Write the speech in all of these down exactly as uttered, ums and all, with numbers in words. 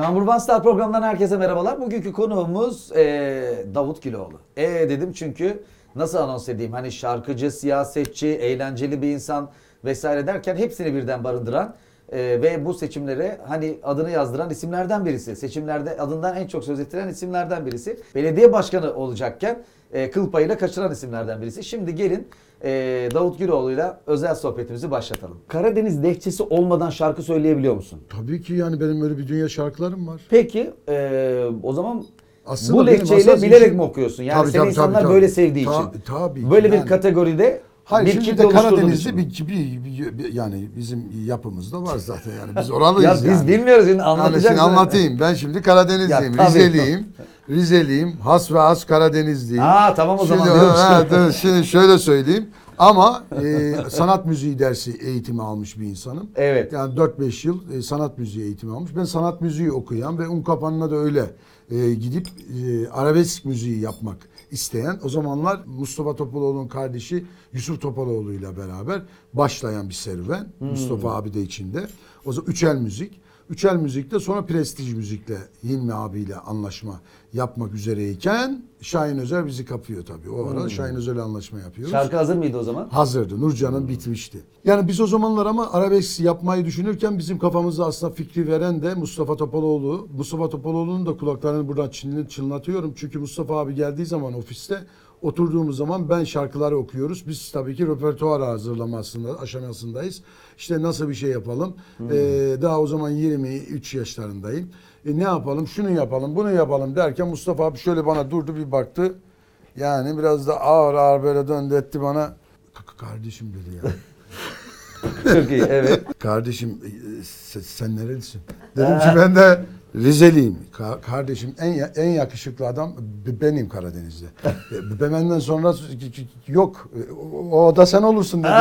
Number One Star programından herkese merhabalar. Bugünkü konuğumuz ee, Davut Güloğlu. E dedim çünkü nasıl anons edeyim? Hani şarkıcı, siyasetçi, eğlenceli bir insan vesaire derken hepsini birden barındıran e, ve bu seçimlere hani adını yazdıran isimlerden birisi. Seçimlerde adından en çok söz ettiren isimlerden birisi. Belediye başkanı olacakken e, kıl payıyla kaçıran isimlerden birisi. Şimdi gelin e, Davut Güloğlu'yla özel sohbetimizi başlatalım. Karadeniz lehçesi olmadan şarkı söyleyebiliyor musun? Tabii ki yani benim öyle bir dünya şarkılarım var. Peki e, o zaman Aslında bu lehçeyle bilerek mi okuyorsun? Yani tabii, seni tabii, insanlar tabii, böyle tabii. sevdiği Ta, için. Tabii. Böyle yani. bir kategoride Hayır, bir şimdi kitle de oluşturduğun Karadeniz'de için. bir, bir, bir, bir yani bizim yapımızda var zaten yani biz oralıyız Ya yani. biz bilmiyoruz şimdi Yani anlatacaksın. şimdi anlatayım. Ben şimdi Karadenizliyim, Ya, tabii, Rizeliyim. Rizeliyim, has ve has Karadenizliyim. Aa tamam o Şimdi, zaman. diyormuş. ha, dur, şimdi şöyle söyleyeyim. Ama e, sanat müziği dersi eğitimi almış bir insanım. Evet. Yani dört beş yıl e, sanat müziği eğitimi almış. Ben sanat müziği okuyan ve Unkapanı'na da öyle e, gidip e, arabesk müziği yapmak isteyen, o zamanlar Mustafa Topaloğlu'nun kardeşi Yusuf Topaloğlu ile beraber başlayan bir serüven. Hmm. Mustafa abi de içinde. O zaman Üçel Müzik. Üçel Müzik'te sonra Prestij Müzik'le Hilmi abiyle anlaşma yapmak üzereyken Şahin Özer bizi kapıyor tabii. O ara hmm. Şahin Özer'le anlaşma yapıyoruz. Şarkı hazır mıydı o zaman? Hazırdı. Nurcan'ın bitmişti. Yani biz o zamanlar ama arabesk yapmayı düşünürken bizim kafamızda aslında fikri veren de Mustafa Topaloğlu. Mustafa Topaloğlu'nun da kulaklarını buradan çınlatıyorum. Çünkü Mustafa abi geldiği zaman ofiste oturduğumuz zaman ben şarkıları okuyoruz. Biz tabii ki repertuar hazırlamasında aşamasındayız. İşte nasıl bir şey yapalım? Hmm. Ee, daha o zaman yirmi üç yaşlarındayım. E, ne yapalım? Şunu yapalım, bunu yapalım derken Mustafa abi şöyle bana durdu bir baktı. Yani biraz da ağır ağır böyle döndü etti bana. Kardeşim dedi ya. Çok iyi, evet. Kardeşim sen, sen nerelisin? Dedim ki ben de Rizeliyim. Ka- kardeşim en en yakışıklı adam benim Karadeniz'de. Benden sonra yok. O da sen olursun dedi.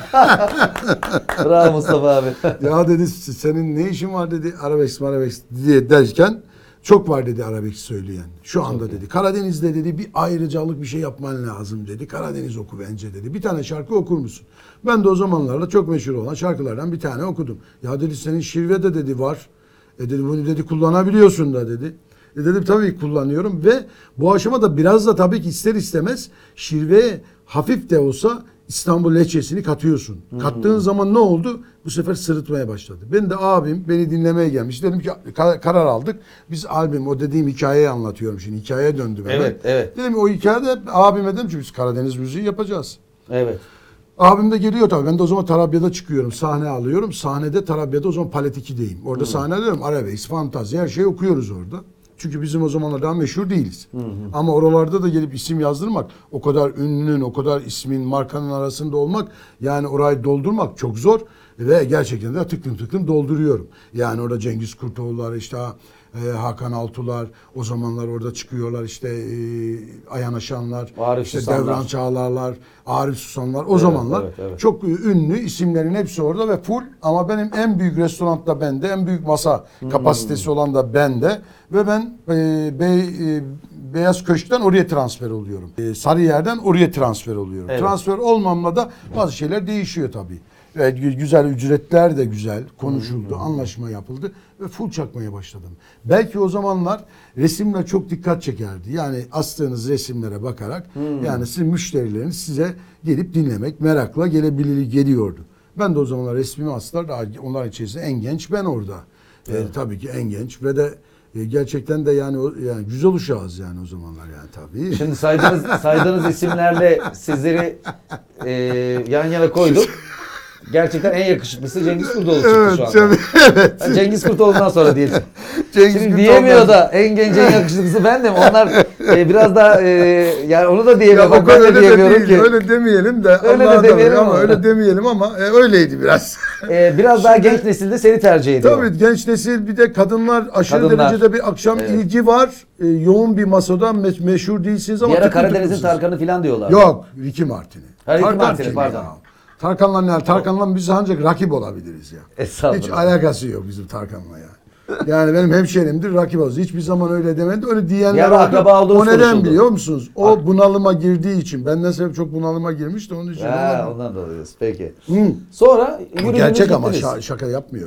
Bravo Mustafa abi. Ya dedi senin ne işin var dedi arabesk arabesk diye derken çok var dedi arabesk söyleyen. Şu anda çok dedi. Karadeniz'de dedi bir ayrıcalık bir şey yapman lazım dedi. Karadeniz oku bence dedi. Bir tane şarkı okur musun? Ben de o zamanlarda çok meşhur olan şarkılardan bir tane okudum. Ya dedi senin şirvede dedi var. E dedi bunu dedi kullanabiliyorsun da dedi. E dedim tabii kullanıyorum ve bu aşamada biraz da tabii ki ister istemez şirveye hafif de olsa İstanbul lehçesini katıyorsun. Hmm. Kattığın zaman ne oldu? Bu sefer sırıtmaya başladı. Ben de abim beni dinlemeye gelmiş. Dedim ki karar aldık. Biz albüm o dediğim hikayeyi anlatıyorum şimdi. Hikayeye döndüm. Evet, hemen. evet. Dedim o hikayede abime dedim ki biz Karadeniz müziği yapacağız. Evet. Abim de geliyor tabii. Ben de o zaman Tarabya'da çıkıyorum. Sahne alıyorum. Sahnede Tarabya'da o zaman Palet ikideyim. Orada hmm. sahne alıyorum. Arabesk, fantazi her şeyi okuyoruz orada. Çünkü bizim o zamanlar daha meşhur değiliz. Hı hı. Ama oralarda da gelip isim yazdırmak, o kadar ünlünün, o kadar ismin, markanın arasında olmak, yani orayı doldurmak çok zor. Ve gerçekten de tıklım tıklım dolduruyorum. Yani orada Cengiz Kurtoğlu'lar, işte e, Hakan Altuğlar, o zamanlar orada çıkıyorlar, işte e, Ayhan Aşanlar, Arif işte Susamlar. Devran Çağlarlar, Arif Susamlar. O evet, zamanlar evet, evet. çok ünlü isimlerin hepsi orada ve full. Ama benim en büyük restoran da bende, en büyük masa hmm. kapasitesi olan da bende. Ve ben e, Bey, e, Beyaz Köşk'ten oraya transfer oluyorum. E, Sarıyer'den oraya transfer oluyorum. Evet. Transfer olmamla da bazı şeyler değişiyor tabii. Ve güzel ücretler de güzel konuşuldu, hmm. anlaşma yapıldı ve full çakmaya başladım. Belki o zamanlar resimler çok dikkat çekerdi. Yani astığınız resimlere bakarak hmm. yani sizin müşterileriniz size gelip dinlemek merakla gelebilir geliyordu. Ben de o zamanlar resmimi astılar. Daha onlar içerisinde en genç ben orada. Evet. E, tabii ki en genç ve de e, gerçekten de yani o, yani güzel uşağız yani o zamanlar yani tabii. Şimdi saydığınız saydığınız isimlerle sizleri e, yan yana koyduk. Gerçekten en yakışıklısı Cengiz Kurtoğlu çıktı evet, şu anda. Evet. Yani Cengiz Kurtoğlu'ndan sonra diyelim. Cengiz Şimdi Kurtoğlu'dan... diyemiyor da en genç en yakışıklısı bendim. Onlar e, biraz da e, yani onu da diyemiyor. Bak, ben de diyemiyorum de değil, ki. Öyle demeyelim de. Öyle de demeyelim ama. ama. Öyle demeyelim ama e, öyleydi biraz. E, biraz daha genç nesilde seni tercih ediyor. Tabii genç nesil bir de kadınlar aşırı kadınlar. derecede bir akşam evet. ilgi var. E, yoğun bir masada me- meşhur değilsiniz ama. Bir ara Karadeniz'in Tarkan'ı falan diyorlar. Yok. Ricky Martin'i. Ha, Ricky Martin'i pardon. Ya. Tarkan'la ne? Tarkan'la biz ancak rakip olabiliriz ya. Hiç alakası yok bizim Tarkan'la ya. Yani benim hemşehrimdir, rakip olsun. Hiçbir zaman öyle demedi. Öyle diyenler oldu. O neden konuşuldu. Biliyor musunuz? O Bak. bunalıma girdiği için. Benden sebep çok bunalıma girmişti. Onun için. Ha, ondan dolayı. Peki. Hı. Sonra gerçek ama şa- şaka yapmıyorum yani.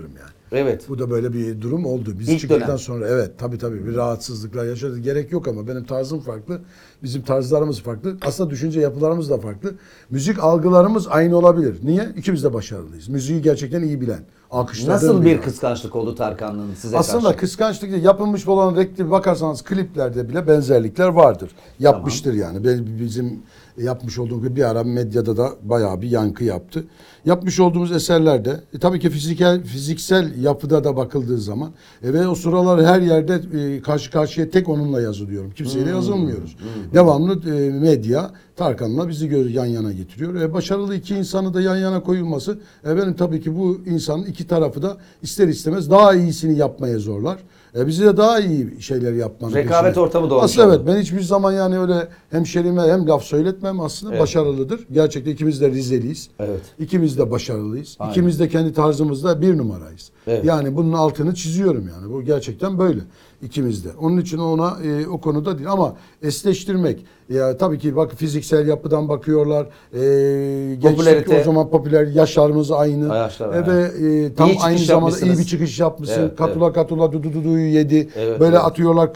Evet. Bu da böyle bir durum oldu. Biz İlk çıktıktan dönem. sonra evet tabii tabii bir rahatsızlıklar yaşadık. Gerek yok ama benim tarzım farklı. Bizim tarzlarımız farklı. Aslında düşünce yapılarımız da farklı. Müzik algılarımız aynı olabilir. Niye? İkimiz de başarılıyız. Müziği gerçekten iyi bilen. Alkışladığım Nasıl bir var. kıskançlık oldu Tarkan'ın size Aslında karşı? kıskançlık değil, yapılmış olan rekli bakarsanız kliplerde bile benzerlikler vardır. Yapmıştır yani. Ben- Bizim yapmış olduğumuz gibi bir ara medyada da bayağı bir yankı yaptı. Yapmış olduğumuz eserlerde e, tabii ki fiziksel fiziksel yapıda da bakıldığı zaman e, ve o sıralar her yerde e, karşı karşıya tek onunla yazılıyorum. Kimseyle Hmm. yazılmıyoruz. Devamlı e, medya Tarkan'la bizi gö- yan yana getiriyor. E, başarılı iki insanı da yan yana koyulması e, benim tabii ki bu insanın iki tarafı da ister istemez daha iyisini yapmaya zorlar. E, bizi de daha iyi şeyler yapmanın Rekabet peşine. ortamı doğmuş Aslında evet oldu. ben hiçbir zaman yani öyle hemşerime hem laf söyletmem aslında Evet. başarılıdır. Gerçekten ikimiz de Rizeliyiz. Evet. İkimiz de başarılıyız. Aynen. İkimiz de kendi tarzımızda bir numarayız. Evet. Yani bunun altını çiziyorum yani. Bu gerçekten böyle. İkimiz de. Onun için ona e, o konuda değil ama eşleştirmek ya tabii ki bak fiziksel yapıdan bakıyorlar. E, gençlik Popülarite. o zaman popüler yaşlarımız aynı. Yaşlar, E, ve e, tam İyi aynı çıkış zamanda iyi yapmışsınız. bir çıkış yapmışsın. Evet, katula katula dudu duduyu yedi. Evet, Böyle evet. atıyorlar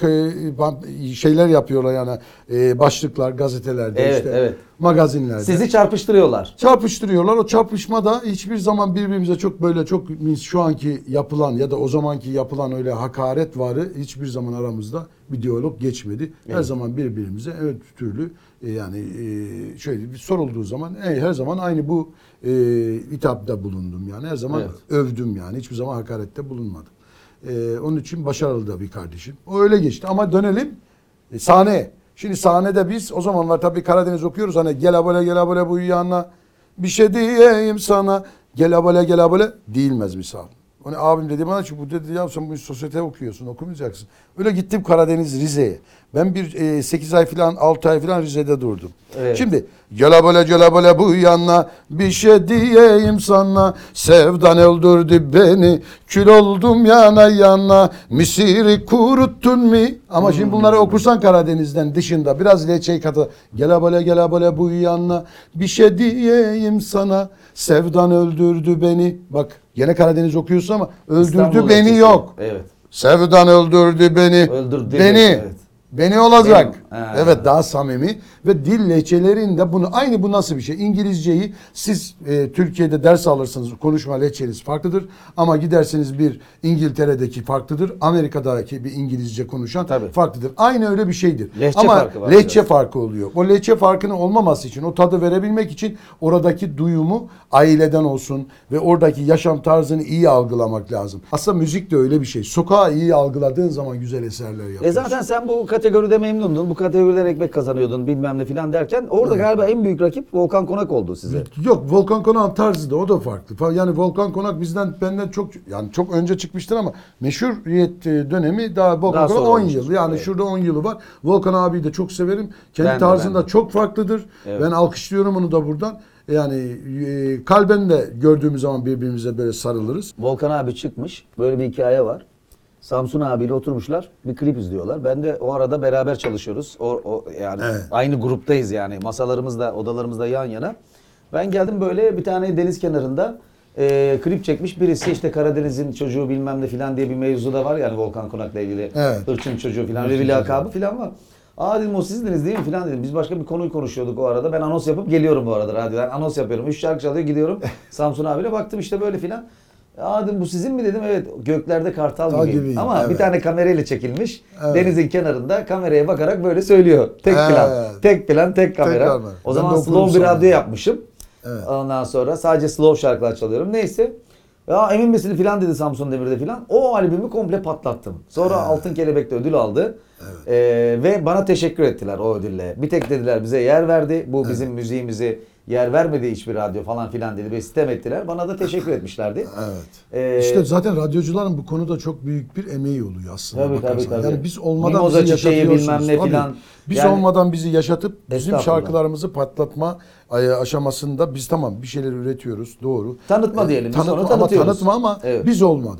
e, şeyler yapıyorlar yani e, başlıklar gazetelerde Evet, işte evet. magazinlerde. Sizi çarpıştırıyorlar. Çarpıştırıyorlar. O çarpışmada hiçbir zaman birbirimize çok böyle çok şu anki yapılan ya da o zamanki yapılan öyle hakaret varı hiçbir zaman aramızda bir diyalog geçmedi. Her Evet. zaman birbirimize evet türlü e, yani e, şöyle bir sorulduğu zaman e, her zaman aynı bu e, hitapta bulundum yani. Her zaman Evet. övdüm yani. Hiçbir zaman hakarette bulunmadım. E, onun için başarılı da bir kardeşim. O öyle geçti ama dönelim e, sahneye. Şimdi sahnede biz o zamanlar tabii Karadeniz okuyoruz hani gel abone gel abone bu yanına bir şey diyeyim sana gel abone gel abone değilmez misal. Hani abim dedi bana ki bu dedi ya sen bu sosyete okuyorsun okumayacaksın. Öyle gittim Karadeniz Rize'ye. Ben bir e, sekiz ay falan altı ay falan Rize'de durdum. Evet. Şimdi gel abone gel abone bu yanına bir şey diyeyim sana sevdan öldürdü beni kül oldum yana yana misiri kuruttun mi? Ama şimdi bunları okursan Karadeniz'den dışında biraz leçeyi katı gel abone gel abone bu yanına bir şey diyeyim sana sevdan öldürdü beni. Bak gene Karadeniz okuyorsun ama öldürdü İstanbul beni lehçesi. yok. Evet. Sevdan öldürdü beni. Öldürdü beni. beni, evet. Beni olacak. Benim. Ha. Evet daha samimi ve dil lehçelerinde bunu aynı bu nasıl bir şey? İngilizceyi siz e, Türkiye'de ders alırsınız konuşma lehçeniz farklıdır ama giderseniz bir İngiltere'deki farklıdır. Amerika'daki bir İngilizce konuşan Tabii. farklıdır. Aynı öyle bir şeydir. Lehçe ama farkı var lehçe biraz. farkı oluyor. O lehçe farkının olmaması için o tadı verebilmek için oradaki duyumu aileden olsun ve oradaki yaşam tarzını iyi algılamak lazım. Aslında müzik de öyle bir şey. Sokağı iyi algıladığın zaman güzel eserler yapıyorsun. E zaten sen bu kategoride memnundun. Bu kategoriden ekmek kazanıyordun bilmem ne filan derken orada galiba en büyük rakip Volkan Konak oldu size. Yok Volkan Konak'ın tarzı da o da farklı. Fa- Yani Volkan Konak bizden benden çok yani çok önce çıkmıştır ama meşhuriyet e, dönemi daha Volkan Daha Konak sonra on olmuştur. yıl. Yani Evet. şurada on yılı var. Volkan abiyi de çok severim. Kendi Ben de, tarzında ben de. çok farklıdır. Evet. Ben alkışlıyorum onu da buradan. Yani e, kalben de gördüğümüz zaman birbirimize böyle sarılırız. Volkan abi çıkmış. Böyle bir hikaye var. Samsun abiyle oturmuşlar. Bir klip izliyorlar. Ben de o arada beraber çalışıyoruz. O, o yani Evet. aynı gruptayız yani. Masalarımız da odalarımız da yan yana. Ben geldim böyle bir tane deniz kenarında e, klip çekmiş birisi işte Karadeniz'in çocuğu bilmem ne filan diye bir mevzu da var yani Volkan Konak'la ilgili. Evet. Hırçın çocuğu filan öyle bir lakabı filan var. Aa dedim o sizdiniz değil mi filan dedim. Biz başka bir konuyu konuşuyorduk o arada. Ben anons yapıp geliyorum bu arada radyodan. Anons yapıyorum. Üç şarkı çalıyor gidiyorum. Samsun abiyle baktım işte böyle filan. Aa dedim bu sizin mi dedim. Evet göklerde kartal Tal gibi. gibiyim, Ama evet. bir tane kamerayla çekilmiş. Evet. Denizin kenarında kameraya bakarak böyle söylüyor. Tek Evet. plan. Tek plan tek kamera. kamera. O Ben zaman de okurum slow bir sonra. radyo yapmışım. Evet. Ondan sonra sadece slow şarkılar çalıyorum. Neyse. Ya emin misin filan dedi Samsun Demir'de filan. O albümü komple patlattım. Sonra Evet. Altın Kelebek'te ödül aldı. Ee, ve bana teşekkür ettiler o ödülle. Bir tek dediler bize yer verdi. Bu bizim müziğimizi yer vermedi hiçbir radyo falan filan dedi. Ve sitem ettiler. Bana da teşekkür etmişlerdi. Evet. Ee, İşte zaten radyocuların bu konuda çok büyük bir emeği oluyor aslında. Tabii, tabii, bakarsan. tabii. Yani biz olmadan Mimoza bizi çiçeği yaşatıyorsunuz. bilmem ne Tabii. filan. Biz Yani- olmadan bizi yaşatıp bizim Estağfurullah. şarkılarımızı patlatma e, aşamasında biz tamam bir şeyler üretiyoruz doğru. Tanıtma diyelim, biz Tanıtma onu ama tanıtıyoruz. tanıtma ama Evet. biz olmadan.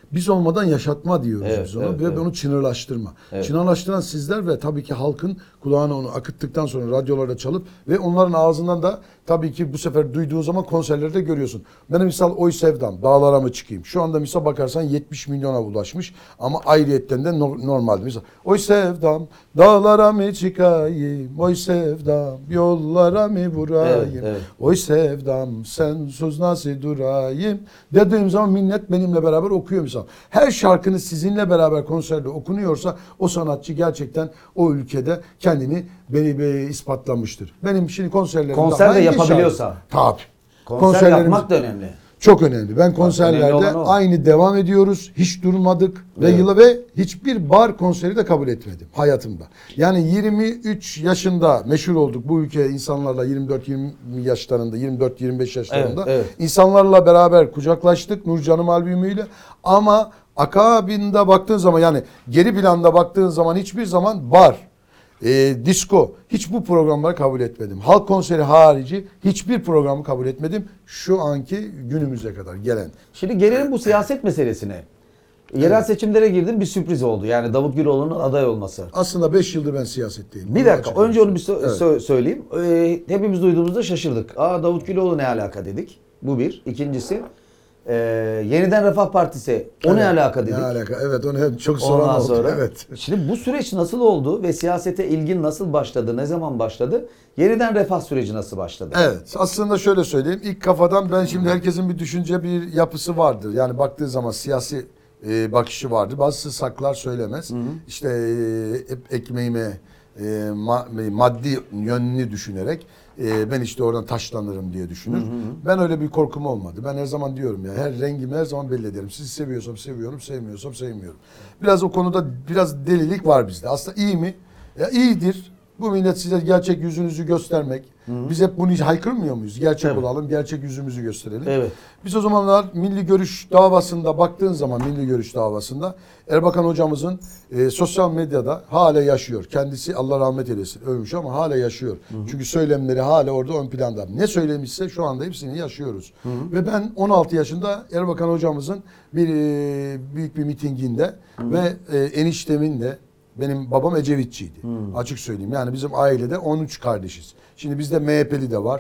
Biz olmadan yaşatma diyoruz Evet, biz ona evet, ve evet. onu çınarlaştırma. Evet. Çınarlaştıran sizler ve tabii ki halkın kulağına onu akıttıktan sonra radyolarda çalıp ve onların ağzından da tabii ki bu sefer duyduğu zaman konserlerde görüyorsun. Benim misal Oy Sevdam, Dağlara mı çıkayım? Şu anda misal bakarsan yetmiş milyona ulaşmış ama ayrıyetten de no- normalde. Misal Oy Sevdam, dağlara mı çıkayım? Oy Sevdam, yollara mı vurayım? Evet, evet. Oy Sevdam, sensiz nasıl durayım? Dediğim zaman millet benimle beraber okuyor misal. Her şarkınız sizinle beraber konserde okunuyorsa o sanatçı gerçekten o ülkede kendini beni, beni ispatlamıştır. Benim şimdi konserlerimde Konser de hangi yapabiliyorsa. şarkı- Tabii. Konser yapmak da önemli. çok önemli. Ben önemli konserlerde olan o. aynı devam ediyoruz. Hiç durmadık ve Evet. yıla ve hiçbir bar konseri de kabul etmedim hayatımda. Yani yirmi üç yaşında meşhur olduk bu ülke insanlarla yirmi dört yirmi yaşlarında, yirmi dört yirmi beş yaşlarında. Evet, evet. İnsanlarla beraber kucaklaştık Nurcanım albümüyle ama akabinde baktığın zaman yani geri planda baktığın zaman hiçbir zaman bar, e, disco hiç bu programları kabul etmedim. Halk konseri harici hiçbir programı kabul etmedim. Şu anki günümüze kadar gelen. Şimdi gelelim bu siyaset meselesine. Yerel seçimlere girdim, bir sürpriz oldu. Yani Davut Güloğlu'nun aday olması. Aslında beş yıldır ben siyasetteyim. Bir Bunu dakika açıkçası önce onu bir söyleyeyim. sö- sö- söyleyeyim. Ee, hepimiz duyduğumuzda şaşırdık. Aa, Davut Güloğlu ne alaka dedik. Bu bir. İkincisi e, Yeniden Refah Partisi o ne Evet, alaka dedik. Ne alaka? Evet onu hep çok soran Ondan oldu. sonra Evet. şimdi bu süreç nasıl oldu ve siyasete ilgin nasıl başladı, ne zaman başladı? Yeniden refah süreci nasıl başladı? Evet. Aslında şöyle söyleyeyim. İlk kafadan ben şimdi herkesin bir düşünce bir yapısı vardır. Yani baktığı zaman siyasi e, bakışı vardır. Bazısı saklar söylemez. İşte e, hep ekmeğime e, ma- maddi yönünü düşünerek e, ben işte oradan taşlanırım diye düşünür. Ben öyle bir korkum olmadı. Ben her zaman diyorum ya her rengimi her zaman belli ederim. Sizi seviyorsam seviyorum, sevmiyorsam sevmiyorum. Biraz o konuda biraz delilik var bizde. Aslında iyi mi? Ya iyidir. Bu millet size gerçek yüzünüzü göstermek. Biz hep bunu hiç haykırmıyor muyuz? Gerçek Evet. olalım, gerçek yüzümüzü gösterelim. Evet. Biz o zamanlar Milli Görüş davasında baktığın zaman Milli Görüş davasında Erbakan hocamızın e, sosyal medyada hala yaşıyor. Kendisi Allah rahmet eylesin ölmüş ama hala yaşıyor. Çünkü söylemleri hala orada ön planda. Ne söylemişse şu anda hepsini yaşıyoruz. Ve ben on altı yaşında Erbakan hocamızın bir e, büyük bir mitinginde ve e, eniştemin de benim babam Ecevitçiydi. Açık söyleyeyim. Yani bizim ailede on üç kardeşiz. Şimdi bizde M H P'li de var.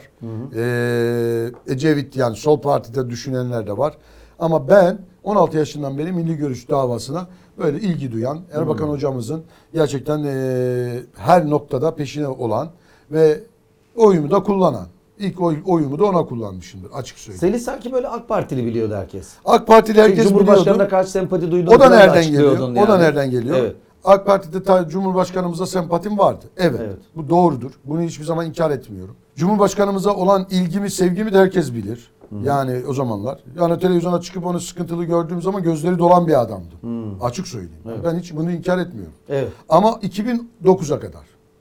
Ee, Ecevit yani sol partide düşünenler de var. Ama ben on altı yaşından beri Milli Görüş davasına böyle ilgi duyan, Erbakan hocamızın gerçekten e, her noktada peşine olan ve oyumu da kullanan. İlk oy, oyumu da ona kullanmışımdır açık söyleyeyim. Seni sanki böyle AK Partili biliyordu herkes. AK Partili herkes Cumhurbaşkanı'na biliyordu. karşı sempati duyduğunu O da falan nereden açıklıyordun geliyor? O da yani. nereden geliyor? Evet. AK Parti'de ta Cumhurbaşkanımıza sempatim vardı. Evet, Evet. Bu doğrudur. Bunu hiçbir zaman inkar etmiyorum. Cumhurbaşkanımıza olan ilgimi, sevgimi de herkes bilir. Yani o zamanlar. Yani televizyona çıkıp onu sıkıntılı gördüğüm zaman gözleri dolan bir adamdı. Açık söyleyeyim. Evet. Ben hiç bunu inkar etmiyorum. Evet. Ama iki bin dokuza kadar.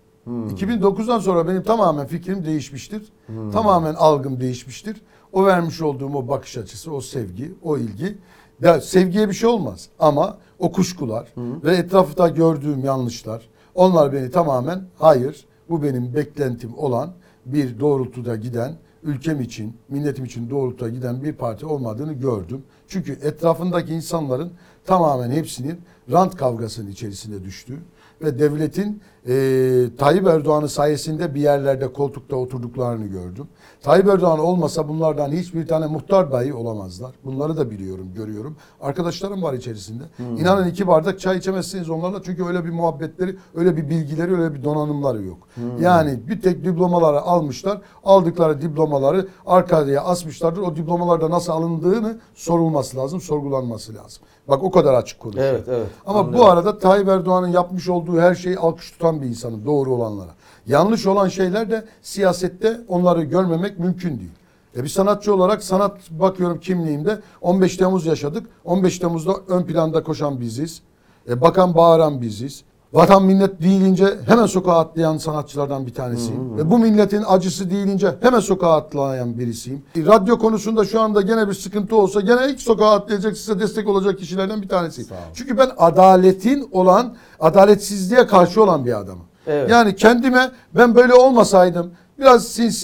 iki bin dokuzdan sonra benim tamamen fikrim değişmiştir. Tamamen algım değişmiştir. O vermiş olduğum o bakış açısı, o sevgi, o ilgi. Ya sevgiye bir şey olmaz ama o kuşkular ve etrafta gördüğüm yanlışlar onlar beni tamamen hayır bu benim beklentim olan bir doğrultuda giden ülkem için, milletim için doğrultuda giden bir parti olmadığını gördüm. Çünkü etrafındaki insanların tamamen hepsinin rant kavgasının içerisine düştüğü ve devletin e, Tayyip Erdoğan'ın sayesinde bir yerlerde koltukta oturduklarını gördüm. Tayyip Erdoğan olmasa bunlardan hiçbir tane muhtar dahi olamazlar. Bunları da biliyorum, görüyorum. Arkadaşlarım var içerisinde. Hmm. İnanın iki bardak çay içemezsiniz onlarla çünkü öyle bir muhabbetleri, öyle bir bilgileri, öyle bir donanımları yok. Hmm. Yani bir tek diplomaları almışlar. Aldıkları diplomaları arkaya asmışlardır. O diplomalarda nasıl alındığını sorulması lazım, sorgulanması lazım. Bak o kadar açık konuşuyor. Evet, evet. Ama Anlıyorum. bu arada Tayyip Erdoğan'ın yapmış olduğu her şeyi alkış tutan bir insanım doğru olanlara. Yanlış olan şeyler de siyasette onları görmemek mümkün değil. E bir sanatçı olarak sanat bakıyorum kimliğimde on beş Temmuz yaşadık. on beş Temmuz'da ön planda koşan biziz. E bakan bağıran biziz. Vatan millet deyilince hemen sokağa atlayan sanatçılardan bir tanesiyim. Hı hı. Ve bu milletin acısı deyilince hemen sokağa atlayan birisiyim. E, radyo konusunda şu anda gene bir sıkıntı olsa gene ilk sokağa atlayacak size destek olacak kişilerden bir tanesiyim. Çünkü ben adaletin olan, adaletsizliğe karşı olan bir adamım. Evet. Yani kendime ben böyle olmasaydım biraz sinsi,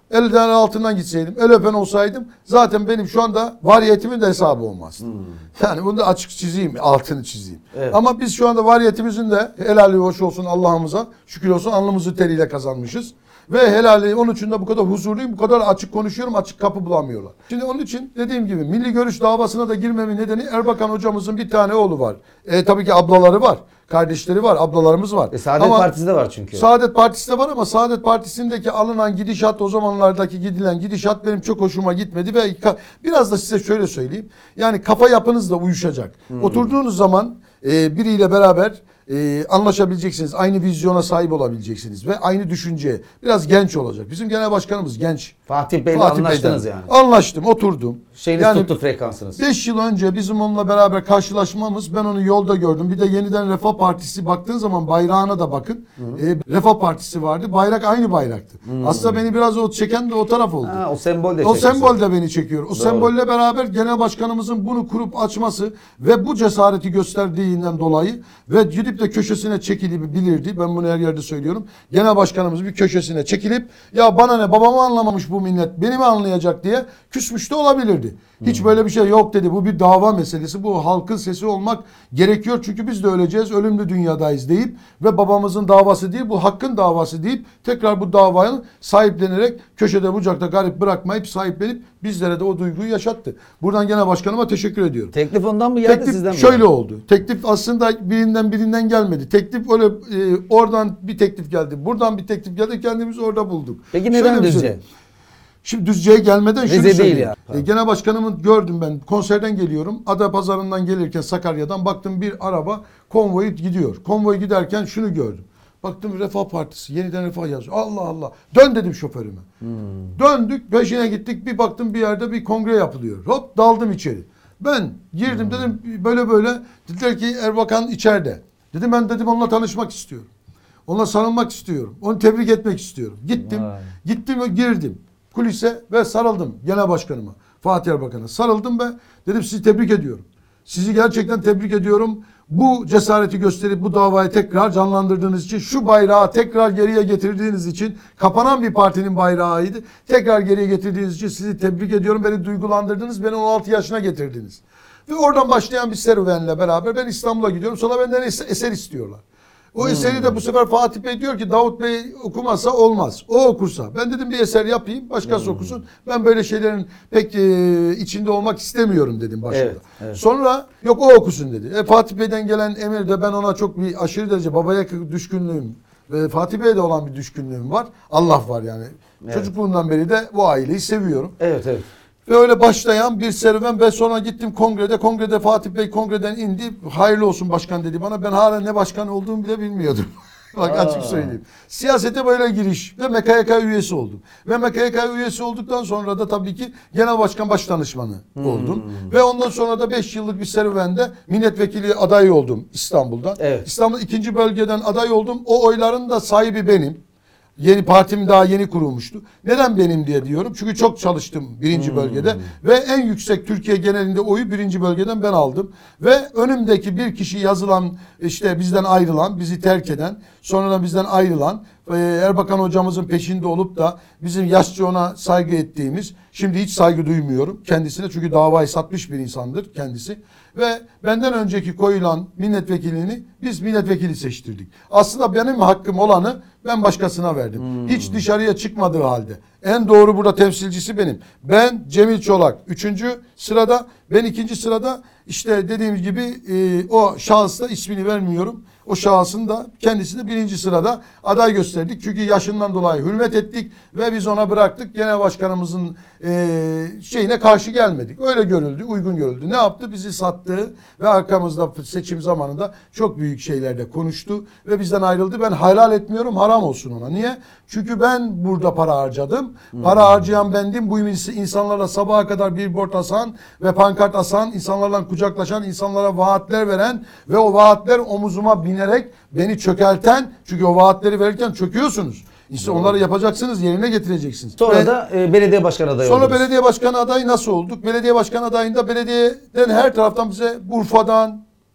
elden altından gitseydim, el öpen olsaydım zaten benim şu anda variyetimin de hesabı olmazdı. Hmm. Yani bunu da açık çizeyim, altını çizeyim. Evet. Ama biz şu anda variyetimizin de helali hoş olsun Allah'ımıza, şükür olsun alnımızı teriyle kazanmışız. Ve helali onun için de bu kadar huzurluyum, bu kadar açık konuşuyorum, açık kapı bulamıyorlar. Şimdi onun için dediğim gibi milli görüş davasına da girmemin nedeni Erbakan hocamızın bir tane oğlu var. E, tabii ki ablaları var. Kardeşleri var, ablalarımız var. E, Saadet ama Partisi de var çünkü. Saadet Partisi de var ama Saadet Partisi'ndeki alınan gidişat, o zamanlardaki gidilen gidişat benim çok hoşuma gitmedi ve biraz da size şöyle söyleyeyim. Yani kafa yapınız da uyuşacak. Hmm. Oturduğunuz zaman e, biriyle beraber e, anlaşabileceksiniz. Aynı vizyona sahip olabileceksiniz ve aynı düşünceye. Biraz genç olacak. Bizim genel başkanımız genç. Fatih Bey'le Fatih anlaştınız Bey'den. Yani. Anlaştım, oturdum. Şeyiniz yani, tuttu frekansınız. beş yıl önce bizim onunla beraber karşılaşmamız, ben onu yolda gördüm. Bir de yeniden Refah Partisi, baktığın zaman bayrağına da bakın. E, Refah Partisi vardı. Bayrak aynı bayraktı. Hı. Aslında beni biraz o çeken de o taraf oldu. Ha, o sembol de O sembol de beni çekiyor. O Doğru. sembolle beraber genel başkanımızın bunu kurup açması ve bu cesareti gösterdiğinden dolayı ve gidip de köşesine çekilebilirdi. Ben bunu her yerde söylüyorum. Genel başkanımız bir köşesine çekilip ya bana ne, babamı anlamamış bu millet, beni mi anlayacak diye küsmüş de olabilirdi. Hiç böyle bir şey yok dedi. Bu bir dava meselesi. Bu halkın sesi olmak gerekiyor. Çünkü biz de öleceğiz. Ölümlü dünyadayız deyip ve babamızın davası değil, bu hakkın davası deyip tekrar bu davayı sahiplenerek köşede bucakta garip bırakmayıp sahiplenip bizlere de o duyguyu yaşattı. Buradan genel başkanıma teşekkür ediyorum. Teklif ondan mı geldi, Teklif sizden mi? Şöyle oldu. Teklif aslında birinden birinden gelmedi. Teklif öyle e, oradan bir teklif geldi. Buradan bir teklif geldi. Kendimizi orada bulduk. Peki neden Düzce? Şimdi Düzce'ye gelmeden şunu Rize söyleyeyim. değil ya. E, genel başkanımın gördüm ben. Konserden geliyorum. Adapazarı'ndan gelirken Sakarya'dan baktım bir araba konvoyu gidiyor. Konvoy giderken şunu gördüm. Baktım Refah Partisi, yeniden Refah yazıyor. Allah Allah. Dön dedim şoförüme. Hmm. Döndük, peşine gittik. Bir baktım bir yerde bir kongre yapılıyor. Hop daldım içeri. Ben girdim hmm. dedim böyle böyle. Dediler ki Erbakan içeride. Dedim ben dedim onunla tanışmak istiyorum. Onunla sarılmak istiyorum. Onu tebrik etmek istiyorum. Gittim. Vay. Gittim ve girdim kulise ve sarıldım genel başkanıma. Fatih Erbakan'a sarıldım ve dedim sizi tebrik ediyorum. Sizi gerçekten tebrik ediyorum. Bu cesareti gösterip bu davayı tekrar canlandırdığınız için, şu bayrağı tekrar geriye getirdiğiniz için, kapanan bir partinin bayrağıydı. Tekrar geriye getirdiğiniz için sizi tebrik ediyorum. Beni duygulandırdınız. Beni on altı yaşına getirdiniz. Ve oradan başlayan bir serüvenle beraber ben İstanbul'a gidiyorum. Sonra benden eser istiyorlar. O hmm. eseri de bu sefer Fatih Bey diyor ki Davut Bey okumazsa olmaz. O okursa. Ben dedim bir eser yapayım, başkası hmm. okusun. Ben böyle şeylerin pek e, içinde olmak istemiyorum dedim başında. Evet, evet. Sonra yok o okusun dedi. E, Fatih Bey'den gelen emir de ben ona çok bir aşırı derece babaya düşkünlüğüm ve Fatih Bey'de olan bir düşkünlüğüm var. Allah var yani. Evet. Çocukluğumdan beri de bu aileyi seviyorum. Evet, evet. Ve öyle başlayan bir serüven ve sonra gittim kongrede. Kongrede Fatih Bey kongreden indi. Hayırlı olsun başkan dedi bana. Ben hala ne başkan olduğumu bile bilmiyordum. Bak Aa. açık söyleyeyim. Siyasete böyle giriş ve M K Y K üyesi oldum. Ve M K Y K üyesi olduktan sonra da tabii ki genel başkan baş danışmanı hmm. oldum. Ve ondan sonra da beş yıllık bir serüvende milletvekili adayı oldum İstanbul'dan. Evet. İstanbul ikinci bölgeden aday oldum. O oyların da sahibi benim. Yeni partim daha yeni kurulmuştu. Neden benim diye diyorum. Çünkü çok çalıştım birinci hmm. bölgede. Ve en yüksek Türkiye genelinde oyu birinci bölgeden ben aldım. Ve önümdeki bir kişi yazılan, işte bizden ayrılan, bizi terk eden, sonradan bizden ayrılan, Erbakan hocamızın peşinde olup da bizim yaşça ona saygı ettiğimiz, şimdi hiç saygı duymuyorum kendisine. Çünkü davayı satmış bir insandır kendisi. Ve benden önceki koyulan milletvekilini biz milletvekili seçtirdik. Aslında benim hakkım olanı ben başkasına verdim. Hmm. Hiç dışarıya çıkmadığı halde. En doğru burada temsilcisi benim. Ben Cemil Çolak üçüncü sırada, ben ikinci sırada, işte dediğim gibi e, o şahıs da ismini vermiyorum. O şahsın da kendisi de birinci sırada aday gösterdik. Çünkü yaşından dolayı hürmet ettik ve biz ona bıraktık. Genel başkanımızın e, şeyine karşı gelmedik. Öyle görüldü, uygun görüldü. Ne yaptı? Bizi sattı ve arkamızda seçim zamanında çok büyük şeylerde konuştu ve bizden ayrıldı. Ben helal etmiyorum, haram olsun ona. Niye? Çünkü ben burada para harcadım. Hmm. Para harcayan bendim. Bu insanlarla sabaha kadar billboard asan ve pankart asan, insanlarla kucaklaşan, insanlara vaatler veren ve o vaatler omuzuma binerek beni çökelten, çünkü o vaatleri verirken çöküyorsunuz. İşte onları yapacaksınız, yerine getireceksiniz. Sonra Ve da e, belediye başkanı adayı Sonra oldunuz. belediye başkanı adayı nasıl olduk? Belediye başkanı adayında belediyeden her taraftan bize Urfa'dan,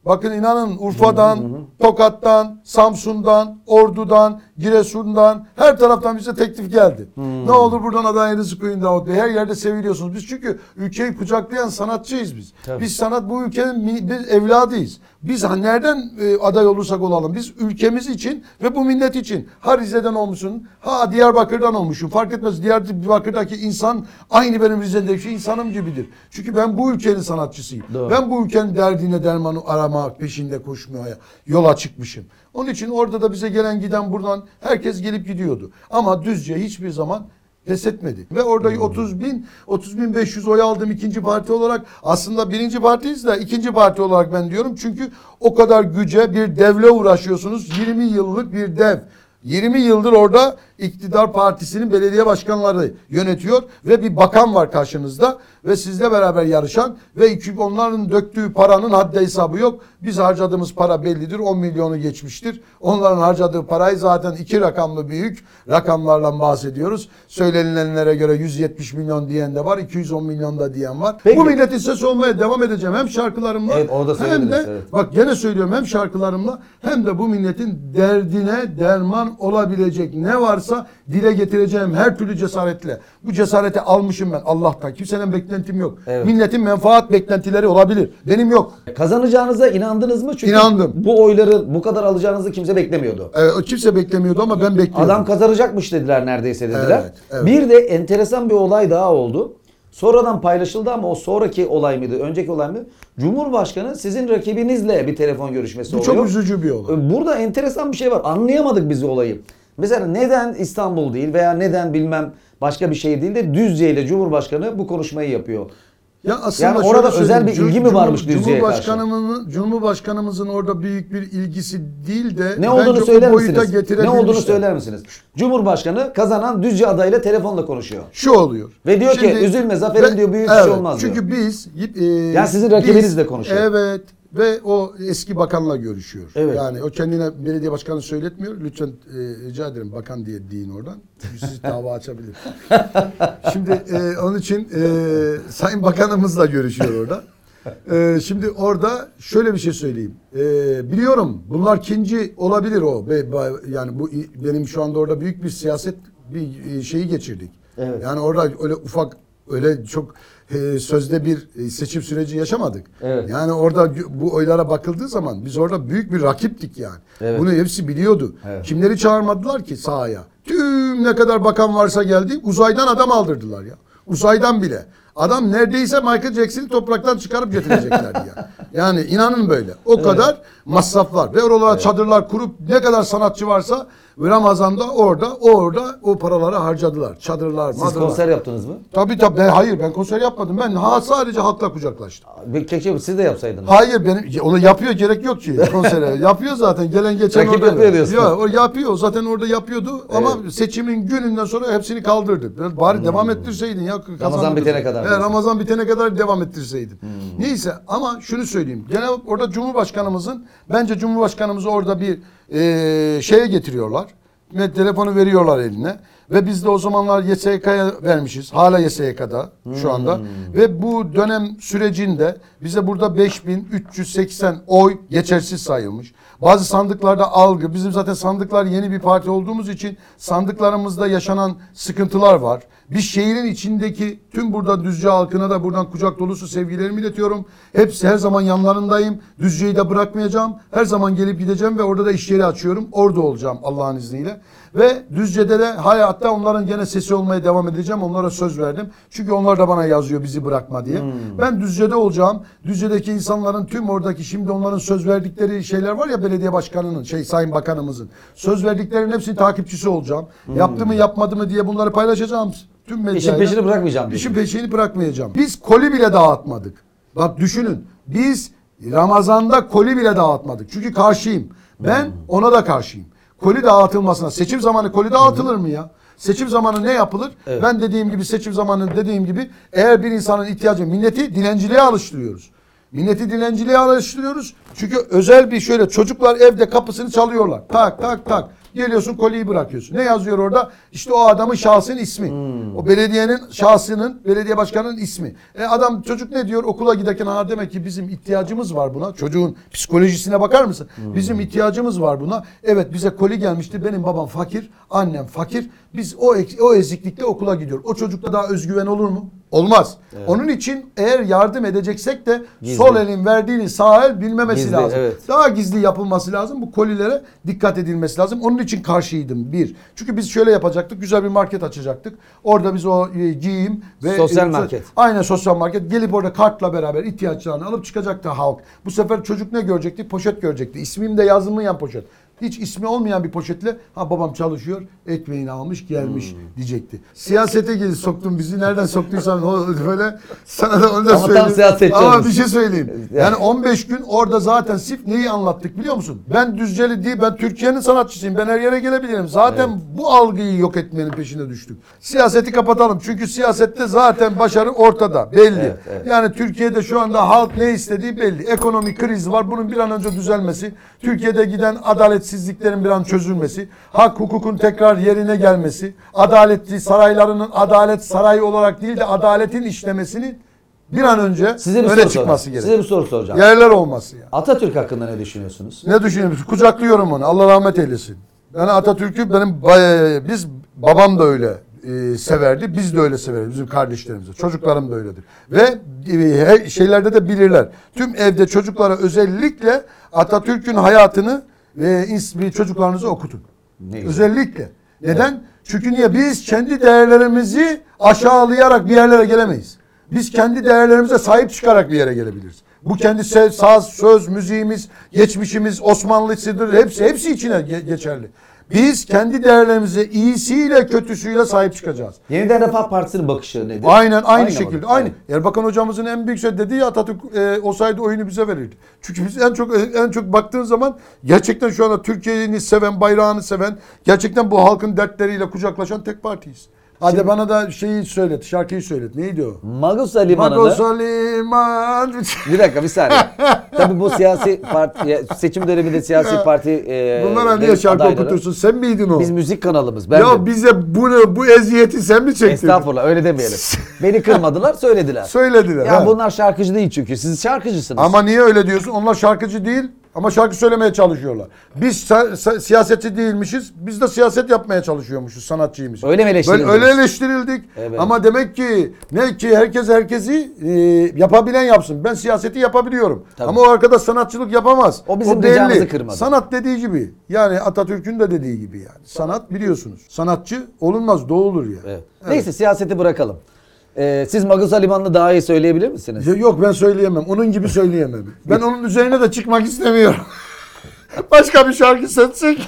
Bakın inanın Urfa'dan, Tokat'tan, Samsun'dan, Ordu'dan, Giresun'dan her taraftan bize teklif geldi. Ne olur buradan adayınızı koyun Davut Bey. Her yerde seviliyorsunuz. Biz çünkü ülkeyi kucaklayan sanatçıyız biz. Tabii. Biz sanat bu ülkenin biz evladıyız. Biz nereden e, aday olursak olalım. Biz ülkemiz için ve bu millet için. Ha Rize'den olmuşsun, ha Diyarbakır'dan olmuşsun. Fark etmez. Diyarbakır'daki insan aynı benim Rize'deki insanım gibidir. Çünkü ben bu ülkenin sanatçısıyım. Doğru. Ben bu ülkenin derdine dermanı aramak, peşinde koşmaya yola çıkmışım. Onun için orada da bize gelen giden buradan herkes gelip gidiyordu. Ama Düzce hiçbir zaman pes etmedi. Ve orada otuz bin, otuz bin beş yüz oy aldım ikinci parti olarak. Aslında birinci partiyiz de ikinci parti olarak ben diyorum. Çünkü o kadar güce bir devle uğraşıyorsunuz. yirmi yıllık bir dev. yirmi yıldır orada iktidar partisinin belediye başkanları yönetiyor ve bir bakan var karşınızda ve sizle beraber yarışan ve onların döktüğü paranın haddi hesabı yok. Biz harcadığımız para bellidir. on milyonu geçmiştir. Onların harcadığı parayı zaten iki rakamlı büyük rakamlarla bahsediyoruz. Söylenilenlere göre yüz yetmiş milyon diyen de var. iki yüz on milyon da diyen var. Peki. Bu milletin sesi olmaya devam edeceğim. Hem şarkılarımla Evet, orada hem söylediniz, de evet. bak gene söylüyorum hem şarkılarımla hem de bu milletin derdine derman olabilecek ne varsa dile getireceğim her türlü cesaretle. Bu cesareti almışım ben Allah'tan. Kimsenin beklentim yok. Evet. Milletin menfaat beklentileri olabilir. Benim yok. Kazanacağınıza inandınız mı? Çünkü İnandım. bu oyları bu kadar alacağınızı kimse beklemiyordu. Ee, o kimse beklemiyordu ama ben bekliyordum. Adam kazanacakmış dediler neredeyse dediler. Evet, evet. Bir de enteresan bir olay daha oldu. Sonradan paylaşıldı ama o sonraki olay mıydı? Önceki olay mıydı? Cumhurbaşkanı sizin rakibinizle bir telefon görüşmesi Bu oluyor. çok üzücü bir olay. Burada enteresan bir şey var. Anlayamadık biz o olayı. Mesela neden İstanbul değil veya neden bilmem başka bir şehir değil de Düzce ile Cumhurbaşkanı bu konuşmayı yapıyor. Ya aslında Yani şöyle orada özel söyleyeyim, bir Cum- ilgi mi varmış Cumhur- Düzce'ye karşı? Cumhurbaşkanımızın, Cumhurbaşkanımızın orada büyük bir ilgisi değil de Ne olduğunu bence söyler o boyuta misiniz? Ne getirebilmişler. olduğunu söyler misiniz? Cumhurbaşkanı kazanan Düzce adayıyla telefonla konuşuyor. Şu oluyor. Ve diyor ki, üzülme, zaferin diyor, büyük bir şey olmaz diyor. Çünkü biz e, Yani sizin rakibinizle konuşuyor. Evet. Ve o eski bakanla görüşüyor. Evet. Yani o kendine belediye başkanı söyletmiyor. Lütfen e, rica ederim bakan diye deyin oradan. Çünkü sizi dava açabilir. Şimdi e, onun için e, Sayın Bakanımızla görüşüyor orada. E, şimdi orada şöyle bir şey söyleyeyim. E, biliyorum bunlar ikinci olabilir o. Be, be, yani bu benim şu anda orada büyük bir siyaset bir şeyi geçirdik. Evet. Yani orada öyle ufak öyle çok e, sözde bir e, seçim süreci yaşamadık. Evet. Yani orada bu oylara bakıldığı zaman biz orada büyük bir rakiptik yani. Evet. Bunu hepsi biliyordu. Evet. Kimleri çağırmadılar ki sahaya? Tüm ne kadar bakan varsa geldi. Uzaydan adam aldırdılar ya. Uzaydan bile. Adam neredeyse Michael Jackson'ı topraktan çıkarıp getireceklerdi ya. Yani inanın böyle. O Evet. kadar masraf var. Ve oralara çadırlar kurup ne kadar sanatçı varsa Ramazan'da orada orada o paraları harcadılar. Çadırlar, Siz madırlar. konser yaptınız mı? Tabii tabii. Ben, hayır ben konser yapmadım. Ben ha, sadece halkla kucaklaştım. Bir- Keşke siz de yapsaydınız. Hayır benim onu yapıyor gerek yok ki konsere. Yapıyor zaten gelen geçen Rakip orada. yapıyor diyorsun. Ya, o yapıyor zaten orada yapıyordu ama seçimin gününden sonra hepsini kaldırdı. Bari devam ettirseydin ya. kazandırdın. bitene kadar He, diyorsun. Ramazan bitene kadar devam ettirseydin. Neyse ama şunu söyleyeyim. Gene orada Cumhurbaşkanımızın bence Cumhurbaşkanımızı orada bir e, şeye getiriyorlar. Ve telefonu veriyorlar eline. Ve biz de o zamanlar Y S K'ya vermişiz. Hala Y S K'da şu anda. Ve bu dönem sürecinde bize burada beş bin üç yüz seksen oy geçersiz sayılmış. Bazı sandıklarda algı. Bizim zaten sandıklar yeni bir parti olduğumuz için sandıklarımızda yaşanan sıkıntılar var. Biz şehrin içindeki tüm burada Düzce halkına da buradan kucak dolusu sevgilerimi iletiyorum. Hepsi her zaman yanlarındayım. Düzce'yi de bırakmayacağım. Her zaman gelip gideceğim ve orada da iş yeri açıyorum. Orada olacağım Allah'ın izniyle. Ve Düzce'de de hayatta onların gene sesi olmaya devam edeceğim. Onlara söz verdim. Çünkü onlar da bana yazıyor bizi bırakma diye. Hmm. Ben Düzce'de olacağım. Düzce'deki insanların tüm oradaki şimdi onların söz verdikleri şeyler var ya belediye başkanının şey Sayın Bakanımızın. Söz verdiklerinin hepsinin takipçisi olacağım. Hmm. Yaptı mı yapmadı mı diye bunları paylaşacağım. Tüm medyayla. İşin peşini bırakmayacağım diyor. İşin peşini bırakmayacağım. Biz koli bile dağıtmadık. Bak düşünün. Biz Ramazan'da koli bile dağıtmadık. Çünkü karşıyım. Ben ona da karşıyım. Koli dağıtılmasına. Seçim zamanı koli dağıtılır mı ya? Seçim zamanı ne yapılır? Evet. Ben dediğim gibi seçim zamanı dediğim gibi eğer bir insanın ihtiyacı milleti dilenciliğe alıştırıyoruz. Milleti dilenciliğe alıştırıyoruz. Çünkü özel bir şöyle çocuklar evde kapısını çalıyorlar. Tak tak tak. Geliyorsun koliyi bırakıyorsun. Ne yazıyor orada? İşte o adamın şahsın ismi. Hmm. O belediyenin şahsının, belediye başkanının ismi. E adam çocuk ne diyor? Okula giderken ha demek ki bizim ihtiyacımız var buna. Çocuğun psikolojisine bakar mısın? Hmm. Bizim ihtiyacımız var buna. Evet bize koli gelmişti. Benim babam fakir, annem fakir. Biz o o eziklikte okula gidiyor. O çocukta daha özgüven olur mu? Olmaz. Evet. Onun için eğer yardım edeceksek de Gizli. sol elin verdiğini sağ el bilmemesi Gizli, lazım. evet. Daha gizli yapılması lazım. Bu kolilere dikkat edilmesi lazım. Onun için karşıydım bir. Çünkü biz şöyle yapacaktık. Güzel bir market açacaktık. Orada biz o e, giyim ve Sosyal e, market. Aynen sosyal market. Gelip orada kartla beraber ihtiyaçlarını alıp çıkacaktı halk. Bu sefer çocuk ne görecekti? Poşet görecekti. İsmim de yazılmayan poşet. Hiç ismi olmayan bir poşetle ha babam çalışıyor, ekmeğini almış gelmiş hmm. diyecekti. Siyasete gel soktun bizi. Nereden soktuysan o böyle sana da onu da Ama tam söyleyeyim. siyasetçi Ama olmuş. bir şey söyleyeyim. Yani on beş gün orada zaten sif neyi anlattık biliyor musun? Ben Düzceli değil, ben Türkiye'nin sanatçısıyım. Ben her yere gelebilirim. Zaten evet. bu algıyı yok etmenin peşine düştük. Siyaseti kapatalım. Çünkü siyasette zaten başarı ortada. Belli. Evet, evet. Yani Türkiye'de şu anda halk ne istediği belli. Ekonomik kriz var. Bunun bir an önce düzelmesi. Türkiye'de giden adaletsizliklerin bir an çözülmesi. Hak hukukun tekrar yerine gelmesi. Adaletli saraylarının adalet sarayı olarak değil de adaletin işlemesini bir an önce Size bir öne soru çıkması soracağım. gerekiyor. Size bir soru soracağım. Yerler olması yani. Atatürk hakkında ne düşünüyorsunuz? Ne düşünüyorsunuz? Kucaklıyorum onu. Allah rahmet eylesin. Yani Atatürk'ü benim biz babam da öyle e, severdi. Biz de öyle severiz. Bizim kardeşlerimiz. Çocuklarım da öyledir. Ve e, şeylerde de bilirler. Tüm evde çocuklara özellikle Atatürk'ün hayatını ve çocuklarınızı okutun. Ne özellikle. Neden? Evet. Çünkü niye? Biz kendi değerlerimizi aşağılayarak bir yerlere gelemeyiz. Biz kendi değerlerimize sahip çıkarak bir yere gelebiliriz. Bu kendi saz, söz, müziğimiz, geçmişimiz, Osmanlısıdır. Hepsi hepsi içine geçerli. Biz kendi değerlerimize iyisiyle kötüsüyle sahip çıkacağız. Yeniden Refah Partisi'nin bakışı nedir? Aynen aynı, aynı şekilde. Aynı. Aynı. Erbakan hocamızın en büyük şey dediği Atatürk e, olsaydı oyunu bize verirdi. Çünkü biz en çok en çok baktığın zaman gerçekten şu anda Türkiye'yi seven, bayrağını seven, gerçekten bu halkın dertleriyle kucaklaşan tek partiyiz. Hadi şimdi, bana da şeyi söylet, şarkıyı söylet. Neydi o? Magusa Limanı'nı... Magusa Liman... Bir dakika bir saniye. Tabii bu siyasi parti, seçim döneminde siyasi parti... E, Bunlara niye şarkı adayları, okutursun? Sen miydin o? Biz müzik kanalımız. Ben ya de. bize bunu, bu eziyeti sen mi çektin? Estağfurullah öyle demeyelim. Beni kırmadılar söylediler. Söylediler. Ya he. bunlar şarkıcı değil çünkü. Siz şarkıcısınız. Ama niye öyle diyorsun? Onlar şarkıcı değil. Ama şarkı söylemeye çalışıyorlar. Biz siyasetçi değilmişiz. Biz de siyaset yapmaya çalışıyormuşuz. Sanatçıymışız. Öyle mi eleştirildik? Öyle eleştirildik. Evet. Ama demek ki ne ki herkes herkesi e, yapabilen yapsın. Ben siyaseti yapabiliyorum. Tabii. Ama o arkadaş sanatçılık yapamaz. O bizim ricamızı kırmadı. Sanat dediği gibi. Yani Atatürk'ün de dediği gibi yani. Sanat biliyorsunuz. Sanatçı olunmaz doğulur yani. Evet. Evet. Neyse siyaseti bırakalım. Ee, siz Magusa Limanı'nı daha iyi söyleyebilir misiniz? Yok ben söyleyemem. Onun gibi söyleyemem. Ben onun üzerine de çıkmak istemiyorum. Başka bir şarkı seçsek.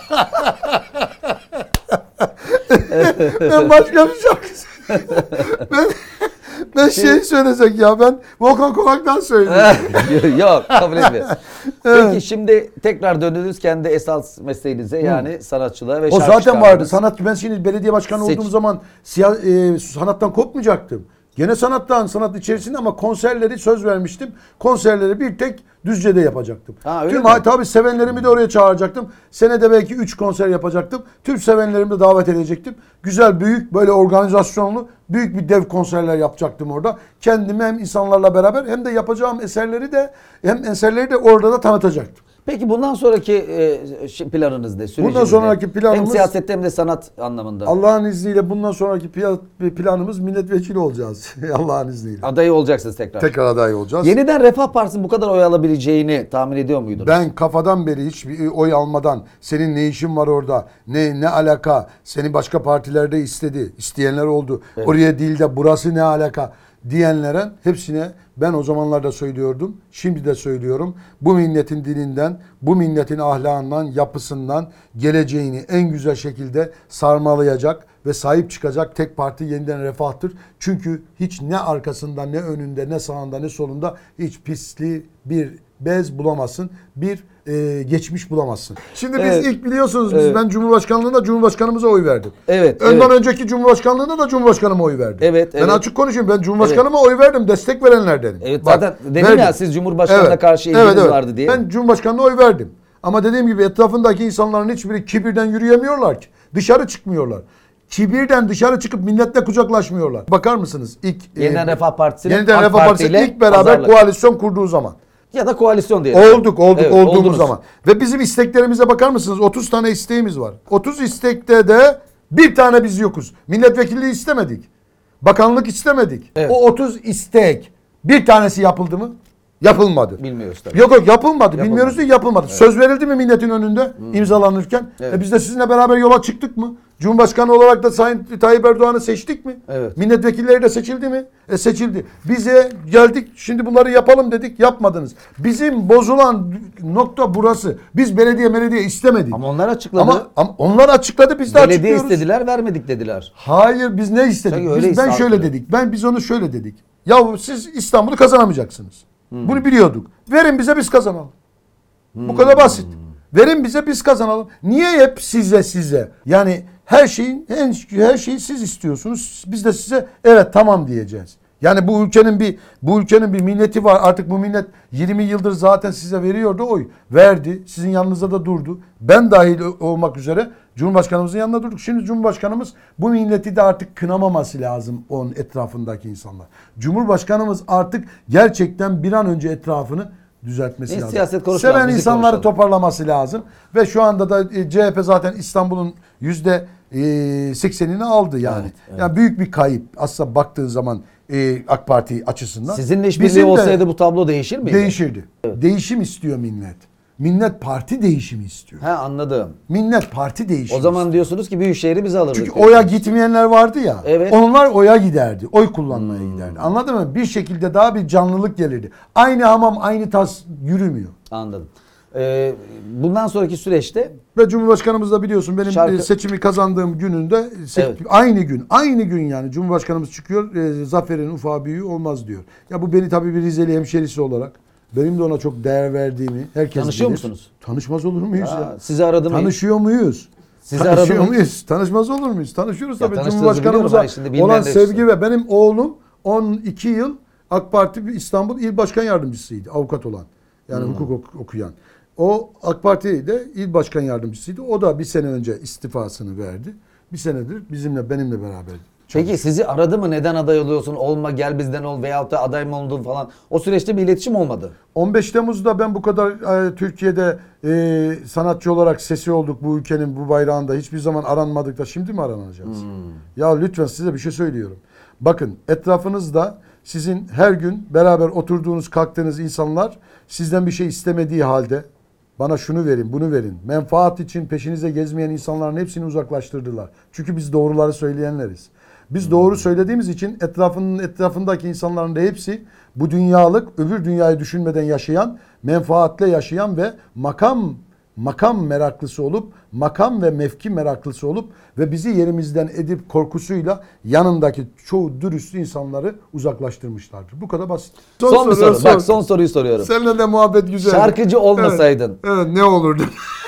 Ben başka bir şarkı ben ben şey söyleyecek ya ben Volkan Konak'tan söyleyeyim. Yok kabul etmiyorum. Evet. Peki şimdi tekrar döndünüz kendi esas mesleğinize yani Hı. sanatçılığa ve o şarkı zaten vardı. Sanat ben şimdi belediye başkanı Seç. olduğum zaman siya, e, sanattan kopmayacaktım. Gene sanattan, sanat içerisinde ama konserleri söz vermiştim. Konserleri bir tek Düzce'de yapacaktım. Ha, Tüm tabii sevenlerimi de oraya çağıracaktım. Senede belki üç konser yapacaktım. Tüm sevenlerimi de davet edecektim. Güzel, büyük, böyle organizasyonlu, büyük bir dev konserler yapacaktım orada. Kendimi hem insanlarla beraber hem de yapacağım eserleri de hem eserleri de orada da tanıtacaktım. Peki bundan sonraki e, planınız ne? Bundan sonraki planımız hem siyasette hem de sanat anlamında. Allah'ın izniyle bundan sonraki planımız milletvekili olacağız. Allah'ın izniyle. Aday olacaksınız tekrar. Tekrar aday olacağız. Yeniden Refah Partisi'nin bu kadar oy alabileceğini tahmin ediyor muydunuz? Ben kafadan beri hiçbir oy almadan senin ne işin var orada? Ne ne alaka? Seni başka partilerde istedi. İsteyenler oldu. Evet. Oraya değil de burası ne alaka? Diyenlere hepsine ben o zamanlarda söylüyordum. Şimdi de söylüyorum. Bu milletin dilinden, bu milletin ahlakından, yapısından geleceğini en güzel şekilde sarmalayacak ve sahip çıkacak tek parti Yeniden Refah'tır. Çünkü hiç ne arkasında, ne önünde, ne sağında, ne solunda hiç pisli bir bez bulamazsın. Bir e, geçmiş bulamazsın. Şimdi biz evet. ilk biliyorsunuz biz evet. ben Cumhurbaşkanlığında Cumhurbaşkanımıza oy verdim. Evet. Ondan evet. önceki Cumhurbaşkanlığında da Cumhurbaşkanıma oy verdim. Evet. Ben evet. açık konuşayım. Ben Cumhurbaşkanıma evet. oy verdim. Destek verenlerdenim. Evet. Zaten Bak, dedim verdim. ya siz Cumhurbaşkanına evet. karşı ilginiz evet, evet. vardı diye. Ben Cumhurbaşkanına oy verdim. Ama dediğim gibi etrafındaki insanların hiçbiri kibirden yürüyemiyorlar ki. Dışarı çıkmıyorlar. Kibirden dışarı çıkıp milletle kucaklaşmıyorlar. Bakar mısınız? İlk Yeniden e, Refah Partisi'nin Yeniden AK Refah Parti Partisi ile ilk beraber pazarlık. koalisyon kurduğu zaman. Ya da koalisyon diyelim. Olduk, olduk, Evet, olduğumuz oldunuz. zaman. Ve bizim isteklerimize bakar mısınız? otuz tane isteğimiz var. otuz istekte de bir tane biz yokuz. Milletvekilliği istemedik. Bakanlık istemedik. Evet. O otuz istek bir tanesi yapıldı mı? Yapılmadı. Bilmiyoruz tabii. Yok yok yapılmadı. Yapılmadı. Bilmiyoruz değil yapılmadı. Evet. Söz verildi mi milletin önünde imzalanırken? Evet. E biz de sizinle beraber yola çıktık mı? Cumhurbaşkanı olarak da Sayın Tayyip Erdoğan'ı seçtik mi? Evet. Milletvekilleri de seçildi mi? E seçildi. Bize geldik şimdi bunları yapalım dedik yapmadınız. Bizim bozulan nokta burası. Biz belediye belediye istemedik. Ama onlar açıkladı. Ama, ama onlar açıkladı biz de Belediye açıklıyoruz. istediler, vermedik dediler. Hayır biz ne istedik? Sanki Biz, öyle ben şöyle istedik. dedik. Ben biz onu şöyle dedik. Ya siz İstanbul'u kazanamayacaksınız. Bunu biliyorduk. Verin bize biz kazanalım. Bu kadar basit. Verin bize biz kazanalım. Niye hep size size? Yani her şeyin her, her şeyi siz istiyorsunuz. Biz de size evet tamam diyeceğiz. Yani bu ülkenin bir bu ülkenin bir milleti var. Artık bu millet yirmi yıldır zaten size veriyordu oy. Verdi. Sizin yanınızda da durdu. Ben dahil olmak üzere Cumhurbaşkanımızın yanında durduk. Şimdi Cumhurbaşkanımız bu milleti de artık kınamaması lazım onun etrafındaki insanlar. Cumhurbaşkanımız artık gerçekten bir an önce etrafını düzeltmesi Biz lazım. siyaset konuşmayalım, Seven bizi insanları konuşalım. toparlaması lazım. Ve şu anda da e, C H P zaten İstanbul'un yüzde seksenini aldı yani. Evet, evet. Yani büyük bir kayıp. Aslında baktığın zaman e, AK Parti açısından. Sizinle işbirliği Bizim de olsaydı bu tablo değişir miydi? değişirdi. Değişim istiyor millet. Millet parti değişimi istiyor. He anladım. Millet parti değişimi O zaman istiyor. diyorsunuz ki Büyükşehir'i biz alırdık. Çünkü diyorsunuz. oya gitmeyenler vardı ya. Evet. Onlar oya giderdi. Oy kullanmaya giderdi. Anladın mı? Bir şekilde daha bir canlılık gelirdi. Aynı hamam aynı tas yürümüyor. Anladım. Ee, bundan sonraki süreçte Ve Cumhurbaşkanımız da biliyorsun benim Şarkı- e, seçimi kazandığım gününde se- Evet. aynı gün aynı gün yani Cumhurbaşkanımız çıkıyor e, zaferin ufağı büyüğü olmaz diyor. Ya bu beni tabii bir Rizeli hemşerisi olarak benim de ona çok değer verdiğimi herkes Tanışıyor bilir. musunuz? Tanışmaz olur muyuz Aa, ya? sizi aradı mı? Tanışıyor muyuz? Sizi Tanışıyor aradı mı? muyuz? Tanışmaz olur muyuz? Tanışıyoruz Ya tabii. tanıştığınızı Cumhurbaşkanımıza biliyorum. Hayır, şimdi olan bilmeyenler sevgi için. ve benim oğlum on iki yıl AK Parti İstanbul İl Başkan Yardımcısıydı. Avukat olan. Yani Hmm. hukuk ok- okuyan. O AK Parti'de il başkan yardımcısıydı. O da bir sene önce istifasını verdi. Bir senedir bizimle benimle beraber. Peki sizi aradı mı? Neden aday oluyorsun? Olma gel bizden ol veyahut da aday mı oldun falan. O süreçte bir iletişim olmadı. on beş Temmuz'da ben bu kadar e, Türkiye'de e, sanatçı olarak sesi olduk bu ülkenin bu bayrağında. Hiçbir zaman aranmadık da şimdi mi aranacağız? Ya lütfen size bir şey söylüyorum. Bakın etrafınızda sizin her gün beraber oturduğunuz kalktığınız insanlar sizden bir şey istemediği halde bana şunu verin bunu verin. Menfaat için peşinize gezmeyen insanların hepsini uzaklaştırdılar. Çünkü biz doğruları söyleyenleriz. Biz doğru söylediğimiz için etrafının etrafındaki insanların da hepsi bu dünyalık öbür dünyayı düşünmeden yaşayan, menfaatle yaşayan ve makam makam meraklısı olup, makam ve mevki meraklısı olup ve bizi yerimizden edip korkusuyla yanındaki çoğu dürüst insanları uzaklaştırmışlardır. Bu kadar basit. Son, bir soru. Bak son soruyu soruyorum. Seninle de muhabbet güzel. Şarkıcı olmasaydın. Evet, evet ne olurdu?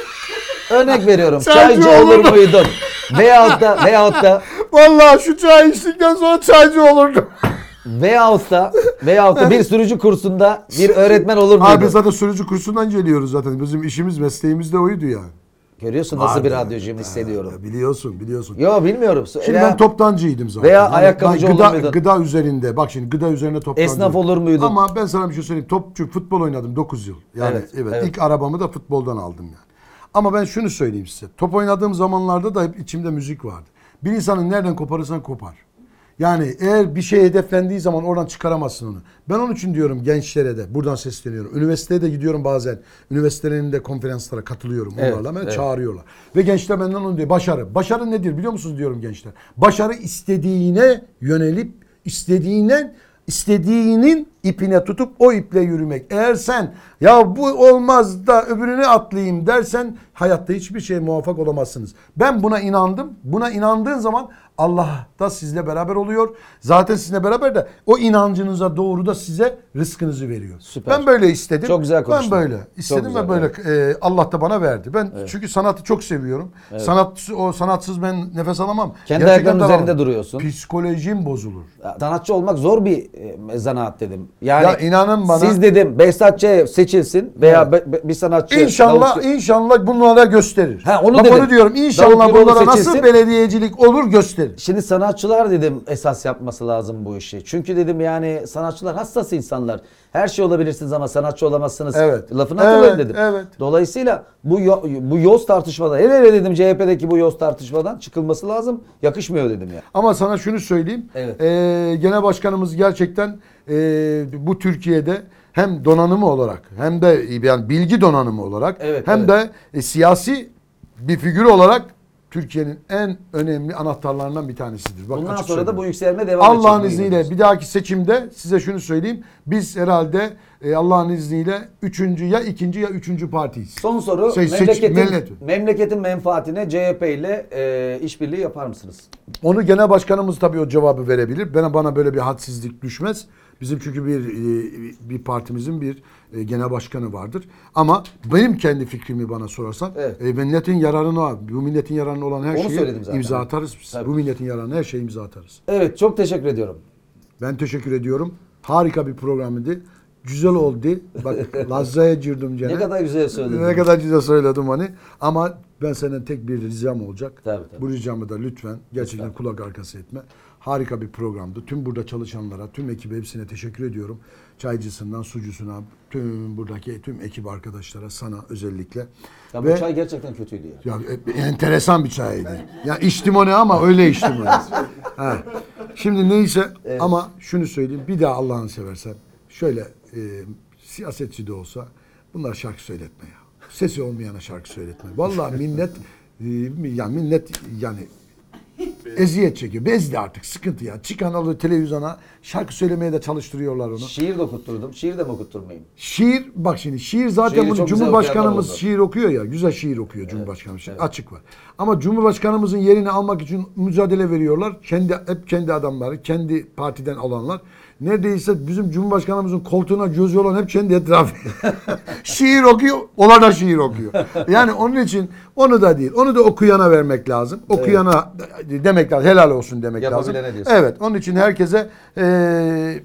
Örnek veriyorum. Çaycı Çaycı olur olurdum. muydun? Veyahut da veyahut da Vallahi şu çay içtikten sonra çaycı olurdum. veyahut da veyahut da bir sürücü kursunda bir öğretmen olur muydun? Abi zaten sürücü kursundan geliyoruz zaten. Bizim işimiz, mesleğimiz de oydu ya. Görüyorsun nasıl bir Vardı. radyocuyum hissediyorum. Ya biliyorsun, biliyorsun. Yo bilmiyorum. Şimdi Veya ben toptancıydım zaten. veya ayakkabıcı ben olur gıda, muydun? Gıda üzerinde. Bak şimdi gıda üzerine toptancı. Esnaf olur muydun? Ama ben sana bir şey söyleyeyim. Topçu, futbol oynadım dokuz yıl. Yani Evet, evet, evet. ilk arabamı da futboldan aldım yani. Ama ben şunu söyleyeyim size. Top oynadığım zamanlarda da hep içimde müzik vardı. Bir insanın nereden koparırsan kopar. Yani eğer bir şey hedeflendiği zaman oradan çıkaramazsın onu. Ben onun için diyorum gençlere de buradan sesleniyorum. Üniversiteye de gidiyorum bazen. Üniversitelerin de konferanslara katılıyorum Evet, onlarla. Beni evet. çağırıyorlar. Ve gençler benden onu diyor. Başarı. Başarı nedir biliyor musunuz diyorum gençler. Başarı istediğine yönelip istediğinden istediğinin ipine tutup o iple yürümek. Eğer sen ya bu olmaz da öbürüne atlayayım dersen hayatta hiçbir şeye muvaffak olamazsınız. Ben buna inandım. Buna inandığın zaman Allah da sizle beraber oluyor. Zaten sizinle beraber de o inancınıza doğru da size rızkınızı veriyor. Süper. Ben böyle istedim. Çok güzel Ben konuştun. böyle istedim güzel, ve böyle e, Allah da bana verdi. Ben çünkü sanatı çok seviyorum. Sanat o sanatsız ben nefes alamam. Kendi Gerçekten ayaklarının dalamam. üzerinde duruyorsun. Psikolojim bozulur. Sanatçı olmak zor bir e, zanaat dedim. Yani Ya inanın bana. siz dedim Behzat Ç. seçilsin veya be- be- bir sanatçı İnşallah Davut- inşallah bunlara gösterir. Ha, onu Bak dedim. onu diyorum. İnşallah Davut Güloğlu bunlara seçilsin. nasıl belediyecilik olur gösterir. Şimdi sanatçılar dedim esas yapması lazım bu işi. Çünkü dedim yani sanatçılar hassas insanlar. Her şey olabilirsiniz ama sanatçı olamazsınız. Evet. Lafını hatırlayın Evet, dedim. evet. Dolayısıyla bu yo- bu yoz tartışmadan, hele hele dedim C H P'deki bu yoz tartışmadan çıkılması lazım. Yakışmıyor dedim ya. Ama sana şunu söyleyeyim. Evet. Ee, genel başkanımız gerçekten e, bu Türkiye'de hem donanımı olarak hem de yani bilgi donanımı olarak Evet, hem evet. de e, siyasi bir figür olarak Türkiye'nin en önemli anahtarlarından bir tanesidir. Bak, Bundan açık sonra da söylüyorum. bu yükselme devam edecek. Allah'ın bu izniyle gidiyoruz. bir dahaki seçimde size şunu söyleyeyim. Biz herhalde e, Allah'ın izniyle üçüncü ya ikinci ya üçüncü partiyiz. Son soru. Şey, seç- memleketin, millet. memleketin menfaatine C H P ile e, işbirliği yapar mısınız? Onu genel başkanımız tabii o cevabı verebilir. Bana bana böyle bir hadsizlik düşmez. Bizim çünkü bir e, bir partimizin bir e, genel başkanı vardır. Ama benim kendi fikrimi bana sorarsan, Evet. e, milletin yararına, bu milletin yararına olan her Onu şeyi söyledim zaten. imza atarız. biz. Tabii. Bu milletin yararına her şeyi imza atarız. Evet, çok teşekkür ediyorum. Ben teşekkür ediyorum. Harika bir programıydı. Güzel oldu. Bak Lazza'ya girdim gene. Ne kadar güzel söyledin. Ne kadar güzel söyledim hani. Ama ben senden tek bir ricam olacak. Tabii, tabii. Bu ricamı da lütfen gerçekten kulak arkası etme. Harika bir programdı. Tüm burada çalışanlara, tüm ekibe hepsine teşekkür ediyorum. Çaycısından sucusuna, tüm buradaki tüm ekip arkadaşlara, sana özellikle. Ya Ve- bu çay gerçekten kötüydü ya. Ya e, enteresan bir çaydı. Ya içtim onu ama öyle içtim onu. Ha. Şimdi neyse ama şunu söyleyeyim. Bir daha Allah'ını seversen şöyle e, siyasetçi de olsa bunlar şarkı söyletme ya. Sesi olmayana şarkı söyletme. Vallahi millet e, ya millet yani eziyet çekiyor. Bezdi artık sıkıntı ya. Çıkan alıyor televizyona şarkı söylemeye de çalıştırıyorlar onu. Şiir de okutturdum. Şiir de mi okutturmayayım? Şiir bak şimdi şiir zaten Şiiri bunu çok güzel Cumhurbaşkanımız okuyanlar oldu. şiir okuyor ya. Güzel şiir okuyor Cumhurbaşkanımız. Şimdi açık var. Ama Cumhurbaşkanımızın yerini almak için mücadele veriyorlar. Kendi hep kendi adamları, kendi partiden alanlar. Neredeyse bizim Cumhurbaşkanımızın koltuğuna gözü olan hep kendi etrafı. Şiir okuyor, onlar da şiir okuyor. Yani onun için onu da değil. Onu da okuyana vermek lazım. Okuyana demek lazım. Helal olsun demek lazım. Yapabilene diyorsun. Evet. Onun için herkese eee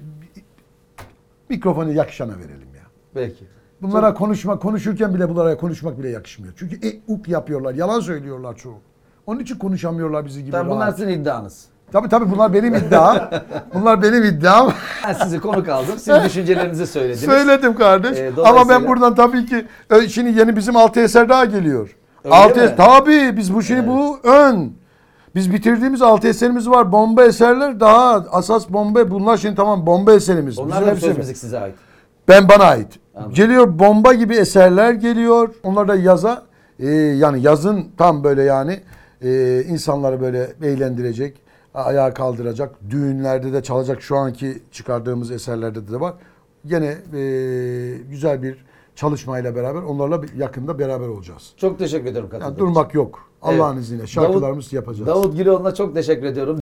mikrofonu yakışana verelim ya. Peki. Bunlara konuşma, konuşurken bile bunlara konuşmak bile yakışmıyor. Çünkü e, uk yapıyorlar, yalan söylüyorlar çoğu. Onun için konuşamıyorlar bizi gibi Tabii bunlar rahat. sizin iddianız. Tabii tabii bunlar benim iddiam. Bunlar benim iddiam. Ben sizi konuk aldım. Siz düşüncelerinizi söylediniz. Söyledim kardeş. Ee, Ama dolayısıyla- ben buradan tabii ki ö, şimdi yeni bizim altı eser daha geliyor. Öyle altı mi? es- tabii biz bu şimdi bu ön. Biz bitirdiğimiz altı eserimiz var. Bomba eserler daha asas bomba. Bunlar şimdi tamam bomba eserimiz. Onlar Bizim da hepsi- söz müzik size ait. Ben bana ait. Anladım. Geliyor bomba gibi eserler geliyor. Onlar da yaza e, yani yazın tam böyle yani e, insanları böyle eğlendirecek, ayağa kaldıracak. Düğünlerde de çalacak şu anki çıkardığımız eserlerde de var. Gene e, güzel bir çalışmayla beraber onlarla bir- yakında beraber olacağız. Çok teşekkür ederim Yani katıldığınız durmak yok. Allah'ın Evet. izniyle şarkılarımızı Davut- yapacağız. Davut Güloğlu'na çok teşekkür ediyorum.